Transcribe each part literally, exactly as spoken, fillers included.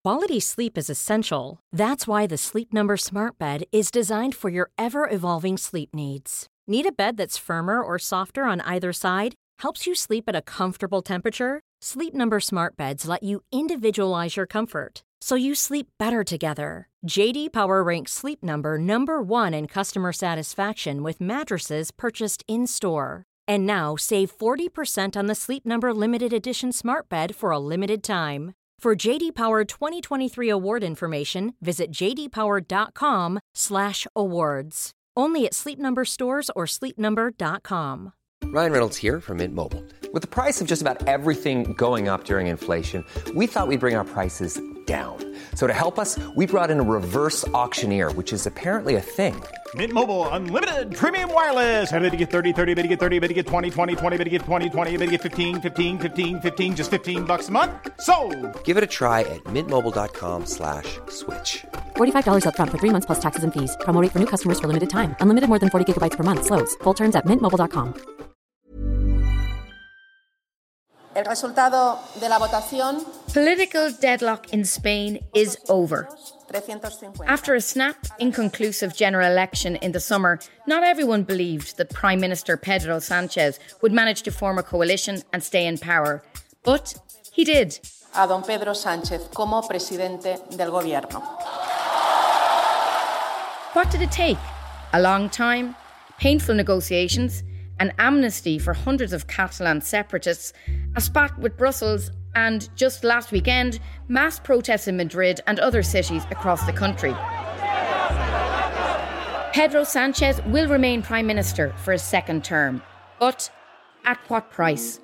Quality sleep is essential. That's why the Sleep Number Smart Bed is designed for your ever-evolving sleep needs. Need a bed that's firmer or softer on either side? Helps you sleep at a comfortable temperature? Sleep Number Smart Beds let you individualize your comfort, so you sleep better together. J D Power ranks Sleep Number number one in customer satisfaction with mattresses purchased in-store. And now, save forty percent on the Sleep Number Limited Edition Smart Bed for a limited time. For J D Power twenty twenty-three award information, visit j d power dot com slash awards. Only at Sleep Number stores or sleep number dot com. Ryan Reynolds here from Mint Mobile. With the price of just about everything going up during inflation, we thought we'd bring our prices down. So to help us, we brought in a reverse auctioneer, which is apparently a thing. Mint Mobile Unlimited Premium Wireless. How to get thirty, thirty, how to get thirty, how to get twenty, twenty, twenty, how to get twenty, twenty, how to get fifteen, fifteen, fifteen, fifteen, just fifteen bucks a month? Sold! Give it a try at mintmobile.com slash switch. forty-five dollars up front for three months plus taxes and fees. Promo rate for new customers for limited time. Unlimited more than forty gigabytes per month. Slows full terms at mint mobile dot com. El resultado de la votación. Political deadlock in Spain is over. After a snap, inconclusive general election in the summer, not everyone believed that Prime Minister Pedro Sánchez would manage to form a coalition and stay in power. But he did. A don Pedro Sánchez como presidente del gobierno. What did it take? A long time, painful negotiations, an amnesty for hundreds of Catalan separatists, a spat with Brussels, and just last weekend, mass protests in Madrid and other cities across the country. Pedro Sánchez will remain Prime Minister for a second term, but at what price?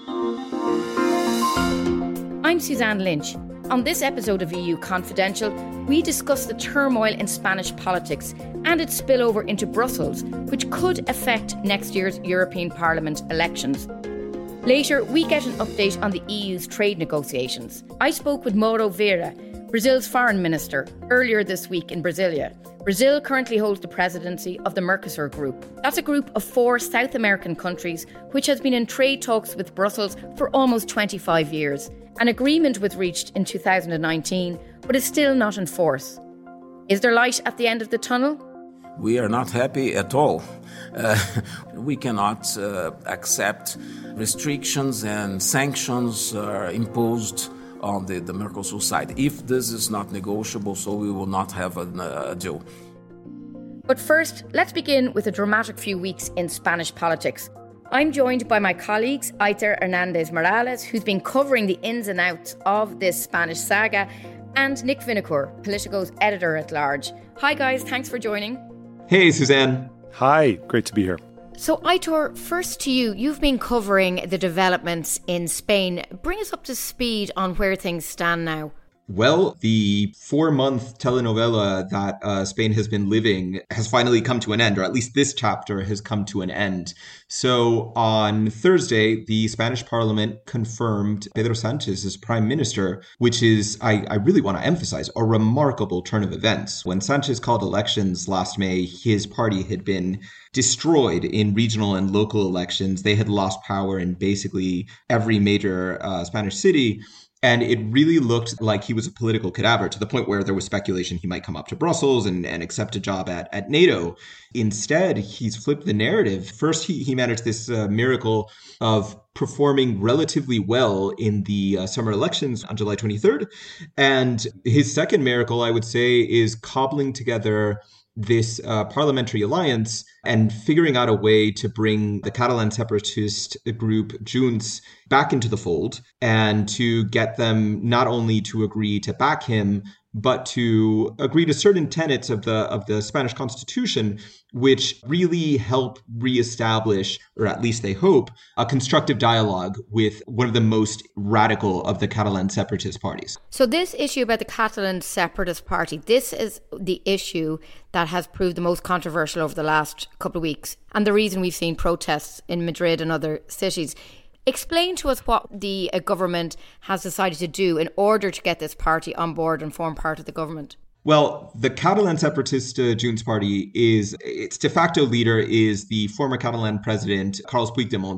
I'm Suzanne Lynch. On this episode of E U Confidential, we discuss the turmoil in Spanish politics and its spillover into Brussels, which could affect next year's European Parliament elections. Later, we get an update on the E U's trade negotiations. I spoke with Mauro Vieira, Brazil's foreign minister, earlier this week in Brasilia. Brazil currently holds the presidency of the Mercosur Group. That's a group of four South American countries which has been in trade talks with Brussels for almost twenty-five years. An agreement was reached in two thousand nineteen, but is still not in force. Is there light at the end of the tunnel? We are not happy at all. Uh, we cannot uh, accept restrictions and sanctions uh, imposed on the, the Mercosur side. If this is not negotiable, so we will not have a, a deal. But first, let's begin with a dramatic few weeks in Spanish politics. I'm joined by my colleagues, Aitor Hernandez Morales, who's been covering the ins and outs of this Spanish saga, and Nick Vinokur, Politico's editor-at-large. Hi guys, thanks for joining. Hey, Suzanne. Hi, great to be here. So, Aitor, first to you. You've been covering the developments in Spain. Bring us up to speed on where things stand now. Well, the four-month telenovela that uh, Spain has been living has finally come to an end, or at least this chapter has come to an end. So on Thursday, the Spanish parliament confirmed Pedro Sánchez as prime minister, which is, I, I really want to emphasize, a remarkable turn of events. When Sánchez called elections last May, his party had been destroyed in regional and local elections. They had lost power in basically every major uh, Spanish city. And it really looked like he was a political cadaver, to the point where there was speculation he might come up to Brussels and, and accept a job at, at NATO. Instead, he's flipped the narrative. First, he, he managed this uh, miracle of performing relatively well in the uh, summer elections on July twenty-third. And his second miracle, I would say, is cobbling together this uh, parliamentary alliance and figuring out a way to bring the Catalan separatist group Junts back into the fold and to get them not only to agree to back him, but to agree to certain tenets of the of the Spanish constitution, which really help reestablish, or at least they hope, a constructive dialogue with one of the most radical of the Catalan separatist parties. So this issue about the Catalan separatist party, this is the issue that has proved the most controversial over the last couple of weeks, and the reason we've seen protests in Madrid and other cities. Explain to us what the uh, government has decided to do in order to get this party on board and form part of the government. Well, the Catalan separatist uh, Junts party is, its de facto leader is the former Catalan president, Carles Puigdemont.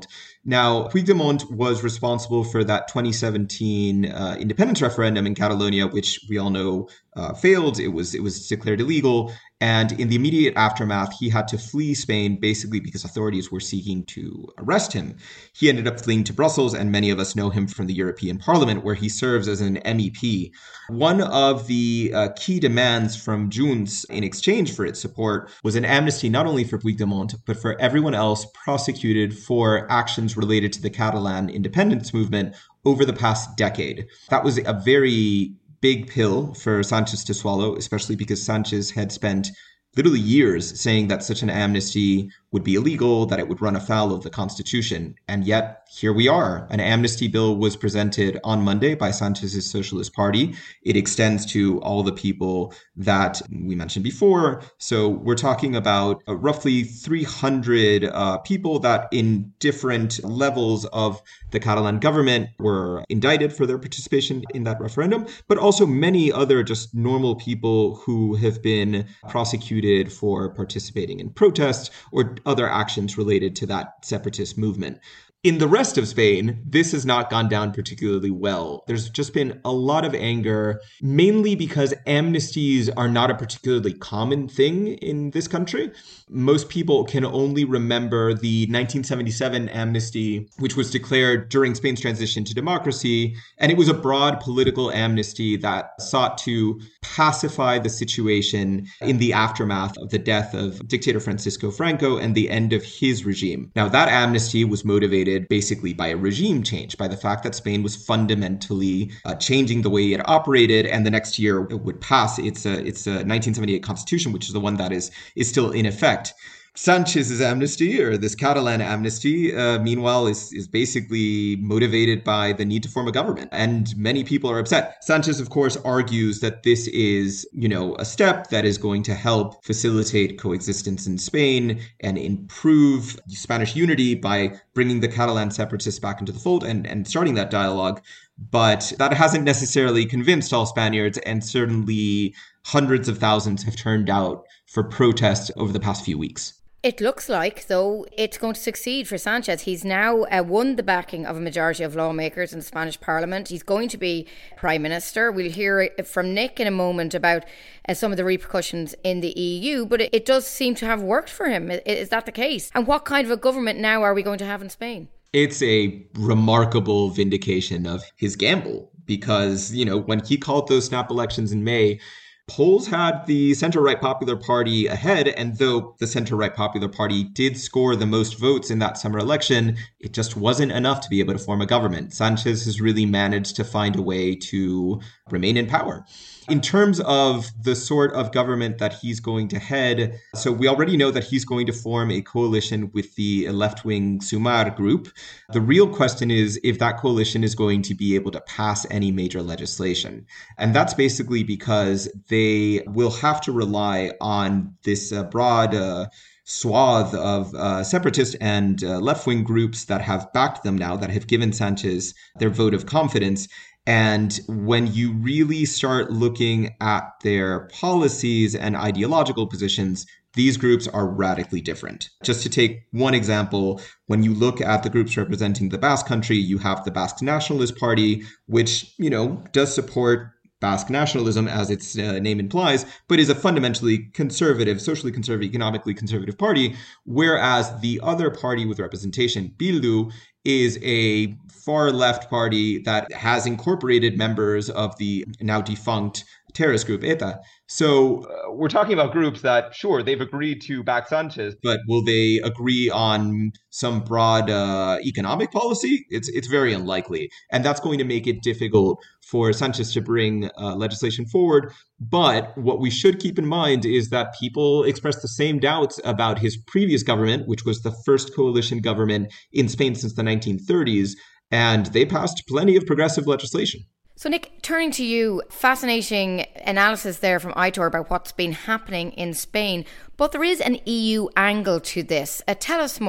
Now, Puigdemont was responsible for that twenty seventeen uh, independence referendum in Catalonia, which we all know uh, failed. It was it was declared illegal. And in the immediate aftermath, he had to flee Spain, basically because authorities were seeking to arrest him. He ended up fleeing to Brussels, and many of us know him from the European Parliament, where he serves as an M E P. One of the uh, key demands from Junts in exchange for its support was an amnesty not only for Puigdemont, but for everyone else prosecuted for actions related to the Catalan independence movement over the past decade. That was a very big pill for Sanchez to swallow, especially because Sanchez had spent literally years saying that such an amnesty would be illegal, that it would run afoul of the Constitution. And yet, here we are. An amnesty bill was presented on Monday by Sanchez's Socialist Party. It extends to all the people that we mentioned before. So we're talking about uh, roughly three hundred uh, people that in different levels of the Catalan government were indicted for their participation in that referendum, but also many other just normal people who have been prosecuted for participating in protests or other actions related to that separatist movement. In the rest of Spain, this has not gone down particularly well. There's just been a lot of anger, mainly because amnesties are not a particularly common thing in this country. Most people can only remember the nineteen seventy-seven amnesty, which was declared during Spain's transition to democracy. And it was a broad political amnesty that sought to pacify the situation in the aftermath of the death of dictator Francisco Franco and the end of his regime. Now, that amnesty was motivated basically by a regime change, by the fact that Spain was fundamentally uh, changing the way it operated, and the next year it would pass its uh, its uh, nineteen seventy-eight constitution, which is the one that is is still in effect. Sanchez's amnesty, or this Catalan amnesty, uh, meanwhile, is, is basically motivated by the need to form a government. And many people are upset. Sanchez, of course, argues that this is, you know, a step that is going to help facilitate coexistence in Spain and improve Spanish unity by bringing the Catalan separatists back into the fold and, and starting that dialogue. But that hasn't necessarily convinced all Spaniards, and certainly hundreds of thousands have turned out for protest over the past few weeks. It looks like, though, it's going to succeed for Sanchez. He's now uh, won the backing of a majority of lawmakers in the Spanish Parliament. He's going to be Prime Minister. We'll hear from Nick in a moment about uh, some of the repercussions in the E U, but it, it does seem to have worked for him. Is that the case? And what kind of a government now are we going to have in Spain? It's a remarkable vindication of his gamble because, you know, when he called those snap elections in May, polls had the center-right Popular Party ahead, and though the center-right Popular Party did score the most votes in that summer election, it just wasn't enough to be able to form a government. Sanchez has really managed to find a way to remain in power. In terms of the sort of government that he's going to head, so we already know that he's going to form a coalition with the left-wing Sumar group. The real question is if that coalition is going to be able to pass any major legislation. And that's basically because they will have to rely on this uh, broad uh, swath of uh, separatist and uh, left-wing groups that have backed them now, that have given Sanchez their vote of confidence. And when you really start looking at their policies and ideological positions, these groups are radically different. Just to take one example, when you look at the groups representing the Basque Country, you have the Basque Nationalist Party, which, you know, does support Basque nationalism, as its uh, name implies, but is a fundamentally conservative, socially conservative, economically conservative party, whereas the other party with representation, Bildu, is a far-left party that has incorporated members of the now defunct terrorist group ETA. So uh, we're talking about groups that, sure, they've agreed to back Sanchez, but will they agree on some broad uh, economic policy? It's it's very unlikely. And that's going to make it difficult for Sanchez to bring uh, legislation forward. But what we should keep in mind is that people expressed the same doubts about his previous government, which was the first coalition government in Spain since the nineteen thirties, and they passed plenty of progressive legislation. So, Nick, turning to you, fascinating analysis there from Aitor about what's been happening in Spain. But there is an E U angle to this. Uh, tell us more.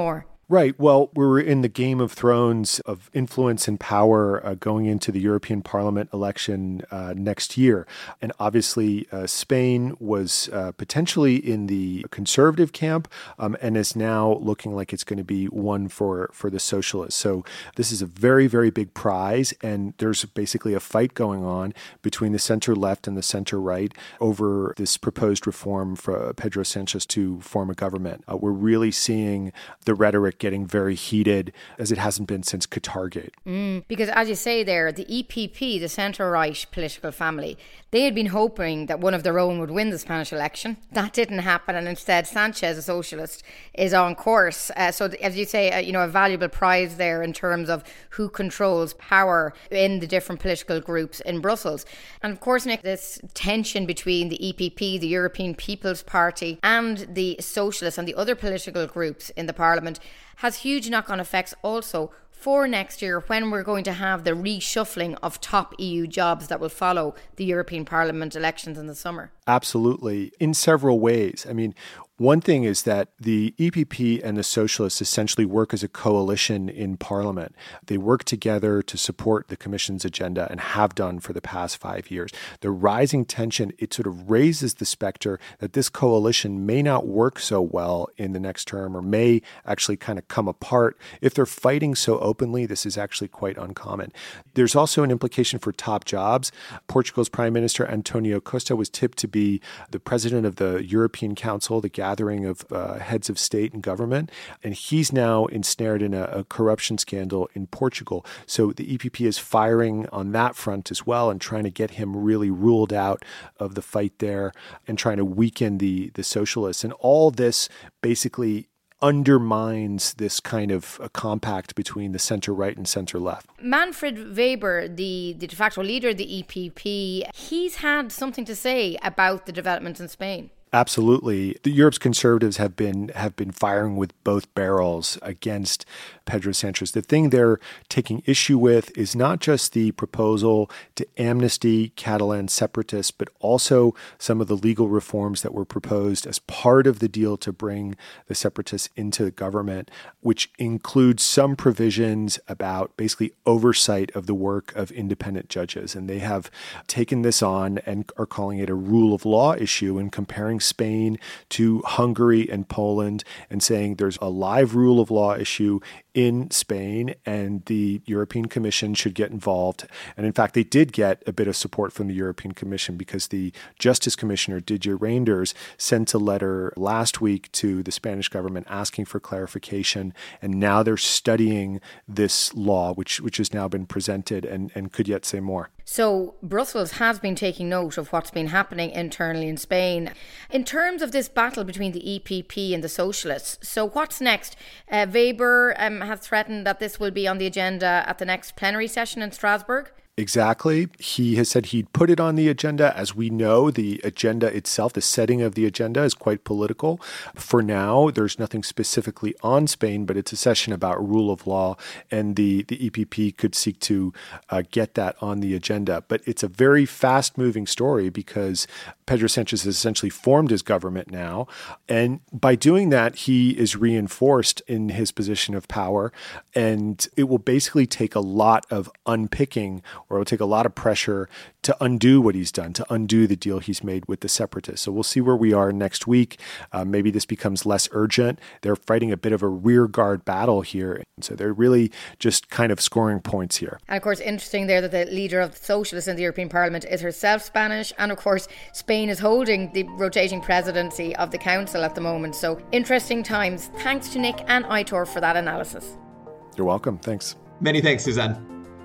Right. Well, we're in the Game of Thrones of influence and power uh, going into the European Parliament election uh, next year. And obviously, uh, Spain was uh, potentially in the conservative camp um, and is now looking like it's going to be one for, for the socialists. So this is a very, very big prize. And there's basically a fight going on between the center left and the center right over this proposed reform for Pedro Sanchez to form a government. Uh, we're really seeing the rhetoric getting very heated as it hasn't been since Qatargate. Mm, because as you say there, the E P P, the centre-right political family, they had been hoping that one of their own would win the Spanish election. That didn't happen, and instead Sanchez, a socialist, is on course. Uh, so as you say, uh, you know, a valuable prize there in terms of who controls power in the different political groups in Brussels. And of course, Nick, this tension between the E P P, the European People's Party, and the socialists and the other political groups in the Parliament has huge knock-on effects also for next year when we're going to have the reshuffling of top E U jobs that will follow the European Parliament elections in the summer. Absolutely, in several ways. I mean, one thing is that the E P P and the Socialists essentially work as a coalition in Parliament. They work together to support the Commission's agenda and have done for the past five years. The rising tension, it sort of raises the specter that this coalition may not work so well in the next term or may actually kind of come apart. If they're fighting so openly, this is actually quite uncommon. There's also an implication for top jobs. Portugal's Prime Minister Antonio Costa was tipped to be the president of the European Council, the gathering of uh, heads of state and government, and he's now ensnared in a, a corruption scandal in Portugal. So the E P P is firing on that front as well and trying to get him really ruled out of the fight there and trying to weaken the, the socialists. And all this basically undermines this kind of a compact between the center-right and center-left. Manfred Weber, the, the de facto leader of the E P P, he's had something to say about the developments in Spain. Absolutely. The Europe's conservatives have been have been firing with both barrels against Pedro Sanchez. The thing they're taking issue with is not just the proposal to amnesty Catalan separatists, but also some of the legal reforms that were proposed as part of the deal to bring the separatists into the government, which includes some provisions about basically oversight of the work of independent judges. And they have taken this on and are calling it a rule of law issue and comparing Spain to Hungary and Poland and saying there's a live rule of law issue in Spain and the European Commission should get involved. And in fact, they did get a bit of support from the European Commission because the Justice Commissioner, Didier Reynders, sent a letter last week to the Spanish government asking for clarification. And now they're studying this law, which which has now been presented and, and could yet say more. So Brussels has been taking note of what's been happening internally in Spain. In terms of this battle between the E P P and the Socialists, so what's next? Uh, Weber um, has threatened that this will be on the agenda at the next plenary session in Strasbourg. Exactly. He has said he'd put it on the agenda. As we know, the agenda itself, the setting of the agenda is quite political. For now, there's nothing specifically on Spain, but it's a session about rule of law, and the, the E P P could seek to uh, get that on the agenda. But it's a very fast-moving story because Pedro Sanchez has essentially formed his government now, and by doing that, he is reinforced in his position of power, and it will basically take a lot of unpicking, or it'll take a lot of pressure to undo what he's done, to undo the deal he's made with the separatists. So we'll see where we are next week. Uh, maybe this becomes less urgent. They're fighting a bit of a rear guard battle here. And so they're really just kind of scoring points here. And of course, interesting there that the leader of the Socialists in the European Parliament is herself Spanish. And of course, Spain is holding the rotating presidency of the Council at the moment. So interesting times. Thanks to Nick and Aitor for that analysis. You're welcome. Thanks. Many thanks, Suzanne.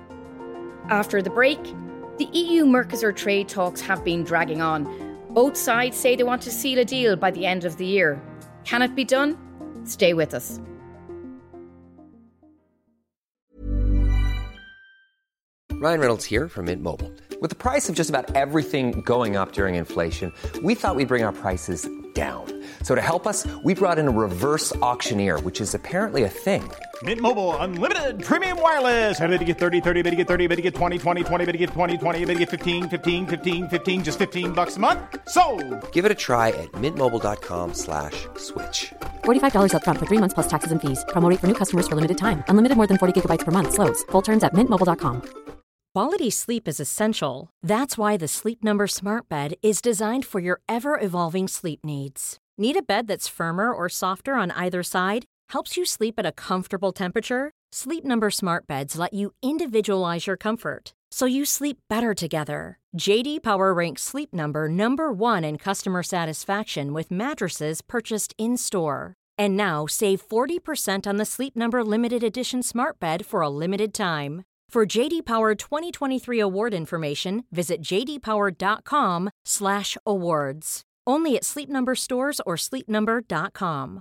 After the break, the E U-Mercosur trade talks have been dragging on. Both sides say they want to seal a deal by the end of the year. Can it be done? Stay with us. Ryan Reynolds here from Mint Mobile. With the price of just about everything going up during inflation, we thought we'd bring our prices down. So to help us, we brought in a reverse auctioneer, which is apparently a thing. Mint Mobile Unlimited Premium Wireless. How to get thirty, thirty, how to get thirty, how to get twenty, twenty, twenty, how to get twenty, twenty, how to get fifteen, fifteen, fifteen, fifteen, just fifteen bucks a month? Sold! Give it a try at mintmobile.com slash switch. forty-five dollars up front for three months plus taxes and fees. Promo rate for new customers for limited time. Unlimited more than forty gigabytes per month. Slows full terms at mint mobile dot com. Quality sleep is essential. That's why the Sleep Number Smart Bed is designed for your ever-evolving sleep needs. Need a bed that's firmer or softer on either side? Helps you sleep at a comfortable temperature? Sleep Number Smart Beds let you individualize your comfort, so you sleep better together. J D Power ranks Sleep Number number one in customer satisfaction with mattresses purchased in-store. And now save forty percent on the Sleep Number Limited Edition Smart Bed for a limited time. For J D Power twenty twenty-three award information, visit j d power dot com slash awards. Only at Sleep Number stores or sleep number dot com.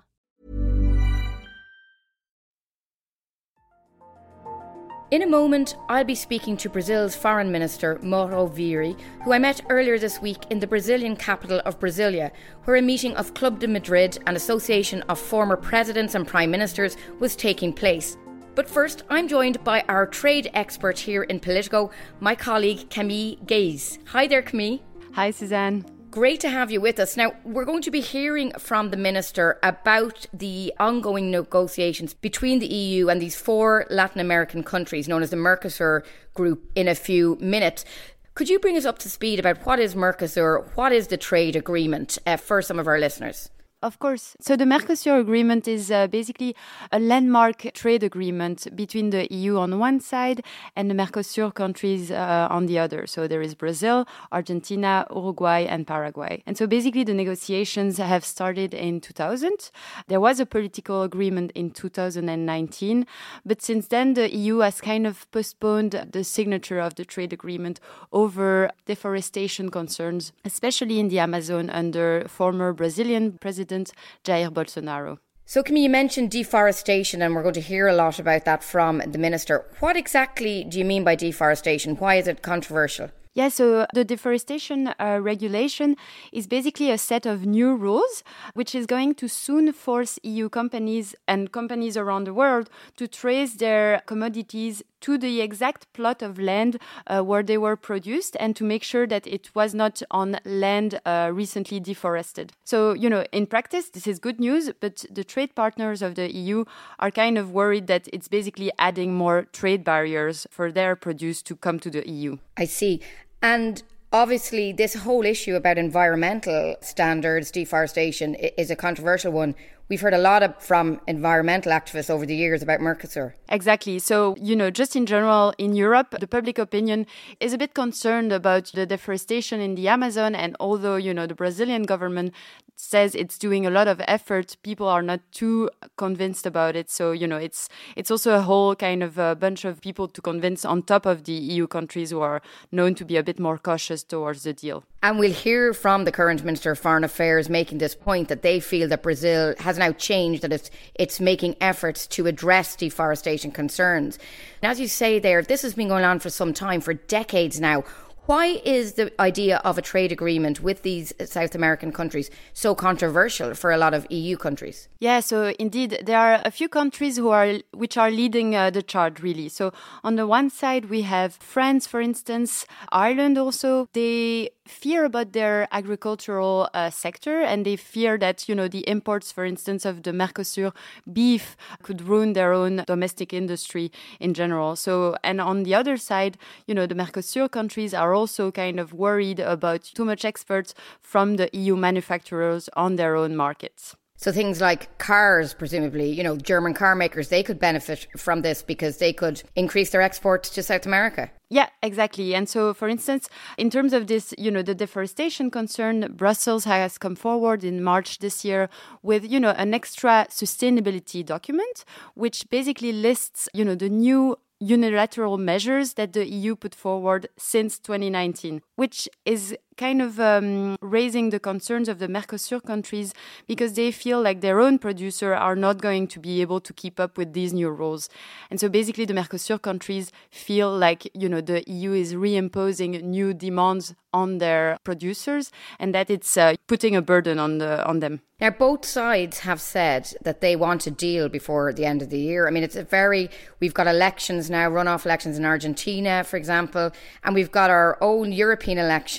In a moment, I'll be speaking to Brazil's Foreign Minister, Mauro Vieira, who I met earlier this week in the Brazilian capital of Brasilia, where a meeting of Club de Madrid, an association of former presidents and prime ministers, was taking place. But first, I'm joined by our trade expert here in Politico, my colleague Camille Gaze. Hi there, Camille. Hi, Suzanne. Great to have you with us. Now, we're going to be hearing from the Minister about the ongoing negotiations between the E U and these four Latin American countries known as the Mercosur group in a few minutes. Could you bring us up to speed about what is Mercosur, what is the trade agreement uh, for some of our listeners? Of course. So the Mercosur agreement is uh, basically a landmark trade agreement between the E U on one side and the Mercosur countries uh, on the other. So there is Brazil, Argentina, Uruguay, and Paraguay. And so basically the negotiations have started in two thousand. There was a political agreement in two thousand nineteen, but since then the E U has kind of postponed the signature of the trade agreement over deforestation concerns, especially in the Amazon under former Brazilian President Jair Bolsonaro. So, Camille, you mentioned deforestation, and we're going to hear a lot about that from the Minister. What exactly do you mean by deforestation? Why is it controversial? Yeah, so the deforestation uh, regulation is basically a set of new rules which is going to soon force E U companies and companies around the world to trace their commodities to the exact plot of land uh, where they were produced and to make sure that it was not on land uh, recently deforested. So, you know, in practice, this is good news, but the trade partners of the E U are kind of worried that it's basically adding more trade barriers for their produce to come to the E U. I see. And obviously, this whole issue about environmental standards, deforestation, is a controversial one. We've heard a lot of, from environmental activists over the years about Mercosur. Exactly. So, you know, just in general, in Europe, the public opinion is a bit concerned about the deforestation in the Amazon. And although, you know, the Brazilian government says it's doing a lot of effort, people are not too convinced about it. So, you know, it's it's also a whole kind of a bunch of people to convince on top of the E U countries who are known to be a bit more cautious towards the deal. And we'll hear from the current Minister of Foreign Affairs making this point that they feel that Brazil has now changed, that it's, it's making efforts to address deforestation concerns. And as you say there, this has been going on for some time, for decades now. Why is the idea of a trade agreement with these South American countries so controversial for a lot of E U countries? Yeah, so indeed, there are a few countries who are which are leading uh, the charge, really. So on the one side, we have France, for instance, Ireland also. They fear about their agricultural uh, sector, and they fear that, you know, the imports, for instance, of the Mercosur beef could ruin their own domestic industry in general. So, and on the other side, you know, the Mercosur countries are also kind of worried about too much exports from the E U manufacturers on their own markets. So things like cars, presumably, you know, German car makers, they could benefit from this because they could increase their exports to South America. Yeah, exactly. And so, for instance, in terms of this, you know, the deforestation concern, Brussels has come forward in March this year with, you know, an extra sustainability document, which basically lists, you know, the new unilateral measures that the E U put forward since twenty nineteen, which is kind of um, raising the concerns of the Mercosur countries because they feel like their own producers are not going to be able to keep up with these new rules. And so basically the Mercosur countries feel like, you know, the E U is reimposing new demands on their producers and that it's uh, putting a burden on the on them. Now, both sides have said that they want a deal before the end of the year. I mean, it's a very, we've got elections now, runoff elections in Argentina, for example, and we've got our own European elections uh,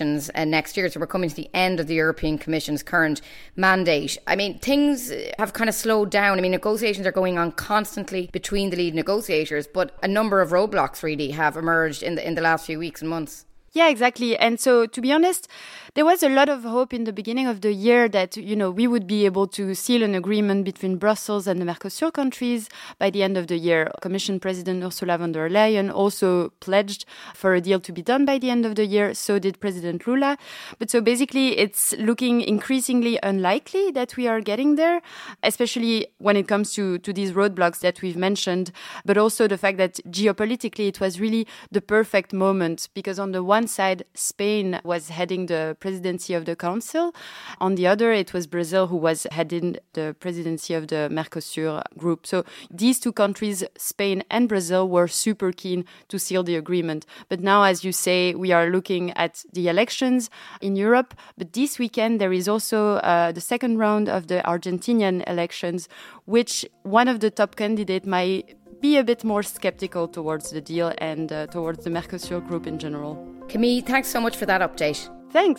uh, next year. So we're coming to the end of the European Commission's current mandate. I mean, things have kind of slowed down. I mean, negotiations are going on constantly between the lead negotiators, but a number of roadblocks really have emerged in the in the last few weeks and months. Yeah, exactly. And so, to be honest, there was a lot of hope in the beginning of the year that, you know, we would be able to seal an agreement between Brussels and the Mercosur countries by the end of the year. Commission President Ursula von der Leyen also pledged for a deal to be done by the end of the year. So did President Lula. But so basically, it's looking increasingly unlikely that we are getting there, especially when it comes to, to these roadblocks that we've mentioned, but also the fact that geopolitically, it was really the perfect moment because on the one side, Spain was heading the presidency of the Council. On the other, it was Brazil who was heading the presidency of the Mercosur group. So these two countries, Spain and Brazil, were super keen to seal the agreement. But now, as you say, we are looking at the elections in Europe. But this weekend, there is also uh, the second round of the Argentinian elections, which one of the top candidates might be a bit more skeptical towards the deal and uh, towards the Mercosur group in general. Camille, thanks so much for that update. Thanks.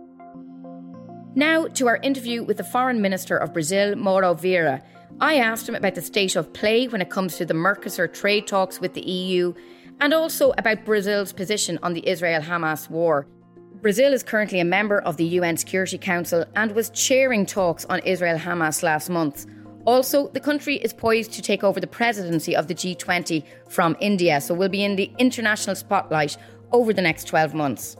Now to our interview with the Foreign Minister of Brazil, Mauro Vieira. I asked him about the state of play when it comes to the Mercosur trade talks with the E U and also about Brazil's position on the Israel-Hamas war. Brazil is currently a member of the U N Security Council and was chairing talks on Israel-Hamas last month. Also, the country is poised to take over the presidency of the G twenty from India, so will be in the international spotlight over the next twelve months.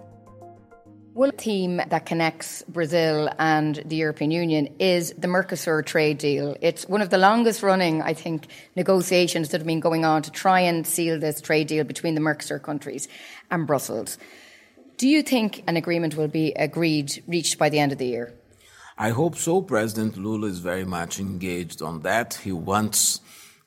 One theme that connects Brazil and the European Union is the Mercosur trade deal. It's one of the longest running, I think, negotiations that have been going on to try and seal this trade deal between the Mercosur countries and Brussels. Do you think an agreement will be agreed, reached by the end of the year? I hope so. President Lula is very much engaged on that. He wants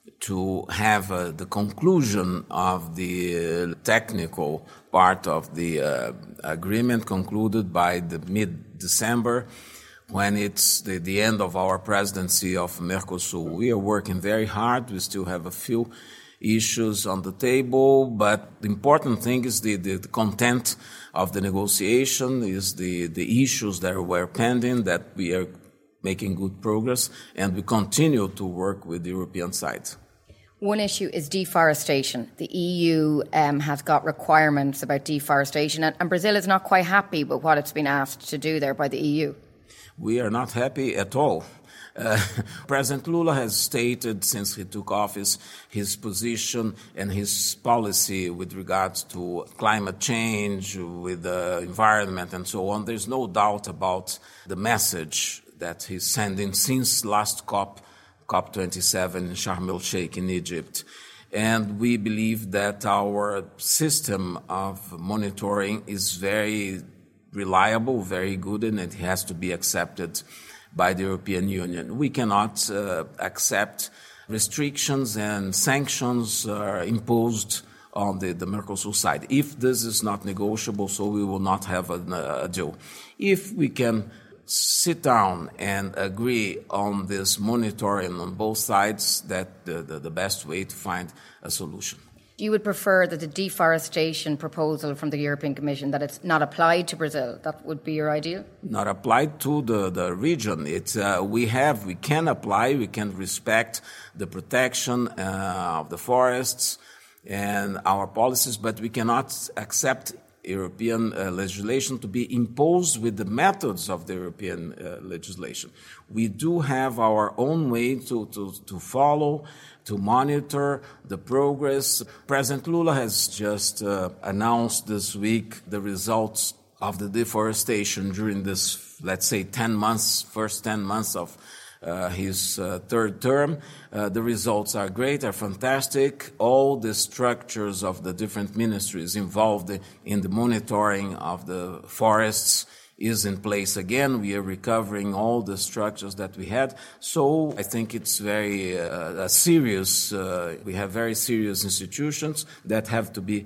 to have uh, the conclusion of the uh, technical part of the uh, agreement concluded by the mid-December, when it's the, the end of our presidency of Mercosur. We are working very hard. We still have a few issues on the table, but the important thing is the, the, the content of the negotiation, is the, the issues that were pending, that we are making good progress, and we continue to work with the European side. One issue is deforestation. The E U um, has got requirements about deforestation, and, and Brazil is not quite happy with what it's been asked to do there by the E U. We are not happy at all. Uh, President Lula has stated since he took office his position and his policy with regards to climate change, with the environment and so on. There's no doubt about the message that he's sending since last COP, COP twenty-seven in Sharm el-Sheikh in Egypt. And we believe that our system of monitoring is very reliable, very good, and it has to be accepted by the European Union. We cannot uh, accept restrictions and sanctions uh, imposed on the, the Mercosur side. If this is not negotiable, so we will not have a, a deal. If we can sit down and agree on this monitoring on both sides, that the, the, the best way to find a solution. You would prefer that the deforestation proposal from the European Commission, that it's not applied to Brazil? That would be your ideal? Not applied to the, the region. It's, uh, we have, we can apply, we can respect the protection uh, of the forests and our policies, but we cannot accept European uh, legislation to be imposed with the methods of the European uh, legislation. We do have our own way to, to, to follow, to monitor the progress. President Lula has just uh, announced this week the results of the deforestation during this, let's say, ten months, first ten months of Uh, his uh, third term. Uh, the results are great, are fantastic. All the structures of the different ministries involved in the monitoring of the forests is in place again. We are recovering all the structures that we had. So I think it's very uh, serious. Uh, we have very serious institutions that have to be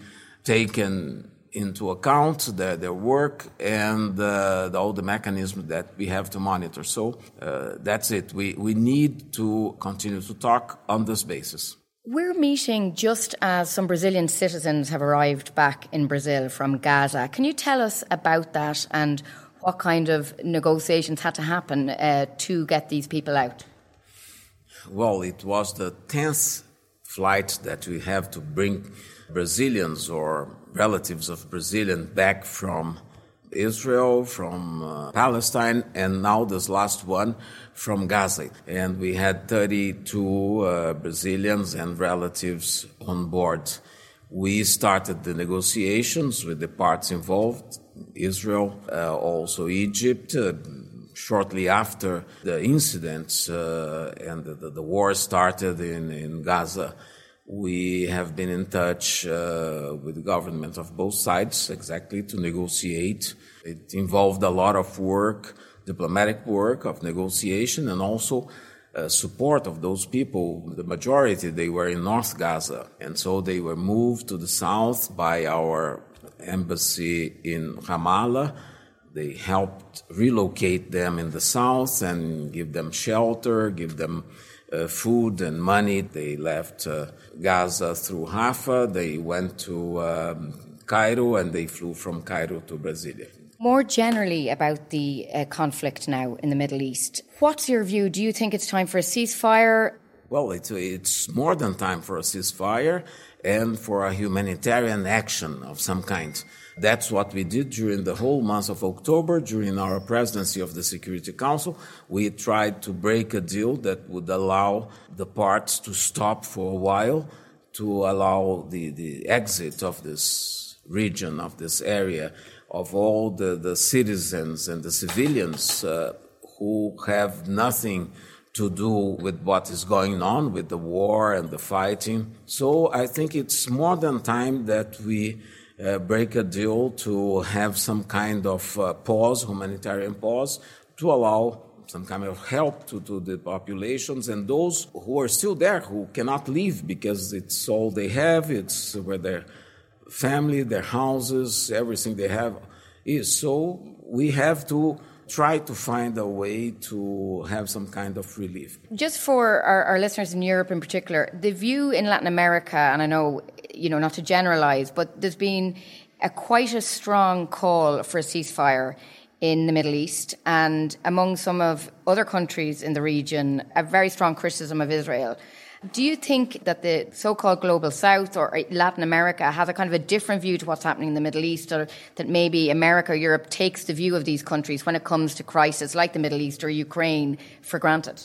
taken into account, their, their work, and uh, the, all the mechanisms that we have to monitor. So uh, that's it. We, we need to continue to talk on this basis. We're meeting just as some Brazilian citizens have arrived back in Brazil from Gaza. Can you tell us about that and what kind of negotiations had to happen uh, to get these people out? Well, it was the tenth flight that we have to bring Brazilians or relatives of Brazilians back from Israel, from uh, Palestine, and now this last one from Gaza. And we had thirty-two uh, Brazilians and relatives on board. We started the negotiations with the parts involved, Israel, uh, also Egypt, uh, shortly after the incidents uh, and the, the war started in, in Gaza. We have been in touch uh, with the government of both sides exactly to negotiate. It involved a lot of work, diplomatic work of negotiation, and also uh, support of those people. The majority, they were in North Gaza, and so they were moved to the south by our embassy in Ramallah. They helped relocate them in the south and give them shelter, give them Uh, food and money. They left uh, Gaza through Rafah. They went to um, Cairo, and they flew from Cairo to Brasilia. More generally about the uh, conflict now in the Middle East, what's your view? Do you think it's time for a ceasefire? Well, it's, it's more than time for a ceasefire and for a humanitarian action of some kind. That's what we did during the whole month of October, during our presidency of the Security Council. We tried to break a deal that would allow the parts to stop for a while, to allow the, the exit of this region, of this area, of all the, the citizens and the civilians uh, who have nothing to do with what is going on with the war and the fighting. So I think it's more than time that we Uh, break a deal to have some kind of uh, pause, humanitarian pause, to allow some kind of help to, to the populations and those who are still there, who cannot leave because it's all they have, it's where their family, their houses, everything they have is. So we have to try to find a way to have some kind of relief. Just for our, our listeners in Europe in particular, the view in Latin America, and I know, you know, not to generalize, but there's been a quite a strong call for a ceasefire in the Middle East, and among some of other countries in the region, a very strong criticism of Israel. Do you think that the so-called global south or Latin America has a kind of a different view to what's happening in the Middle East, or that maybe America or Europe takes the view of these countries when it comes to crisis like the Middle East or Ukraine for granted?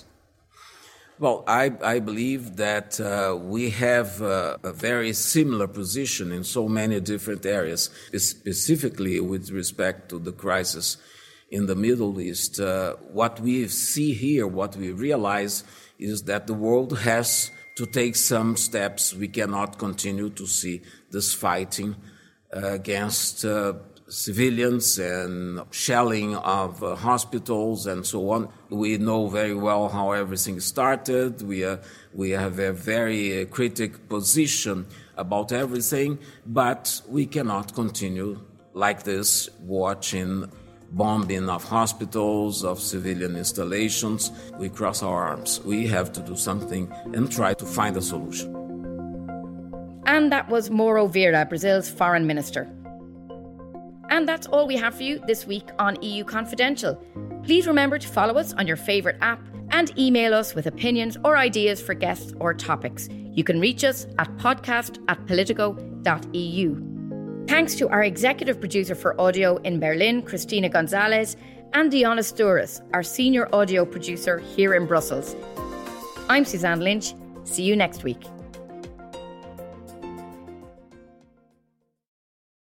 Well, I, I believe that uh, we have uh, a very similar position in so many different areas, specifically with respect to the crisis in the Middle East. Uh, what we see here, what we realize is that the world has to take some steps. We cannot continue to see this fighting uh, against uh, civilians and shelling of uh, hospitals and so on. We know very well how everything started. We, uh, we have a very uh, critical position about everything, but we cannot continue like this, watching bombing of hospitals, of civilian installations. We cross our arms. We have to do something and try to find a solution. And that was Mauro Vieira, Brazil's foreign minister. And that's all we have for you this week on E U Confidential. Please remember to follow us on your favourite app and email us with opinions or ideas for guests or topics. You can reach us at podcast at politico dot e u. Thanks to our executive producer for audio in Berlin, Christina Gonzalez, and Diana Stouris, our senior audio producer here in Brussels. I'm Suzanne Lynch. See you next week.